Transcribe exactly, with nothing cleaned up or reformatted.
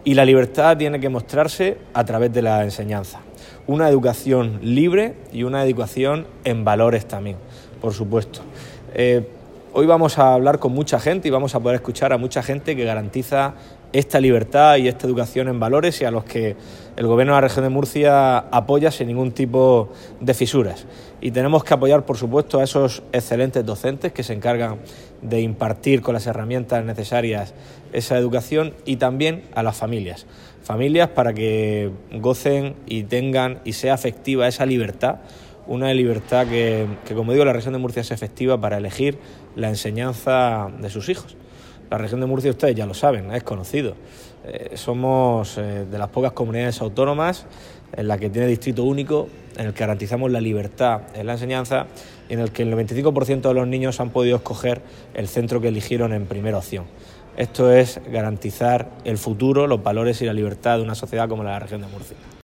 Y la libertad tiene que mostrarse a través de la enseñanza. Una educación libre y una educación en valores también, por supuesto. Eh, hoy vamos a hablar con mucha gente y vamos a poder escuchar a mucha gente que garantiza esta libertad y esta educación en valores y a los que el Gobierno de la Región de Murcia apoya sin ningún tipo de fisuras. Y tenemos que apoyar, por supuesto, a esos excelentes docentes que se encargan de impartir con las herramientas necesarias esa educación y también a las familias. Familias para que gocen y tengan y sea efectiva esa libertad, una libertad que, que, como digo, la Región de Murcia es efectiva para elegir la enseñanza de sus hijos. La Región de Murcia, ustedes ya lo saben, es conocido. Eh, somos eh, de las pocas comunidades autónomas en la que tiene distrito único, en el que garantizamos la libertad en la enseñanza y en el que el noventa y cinco por ciento de los niños han podido escoger el centro que eligieron en primera opción. Esto es garantizar el futuro, los valores y la libertad de una sociedad como la de la Región de Murcia.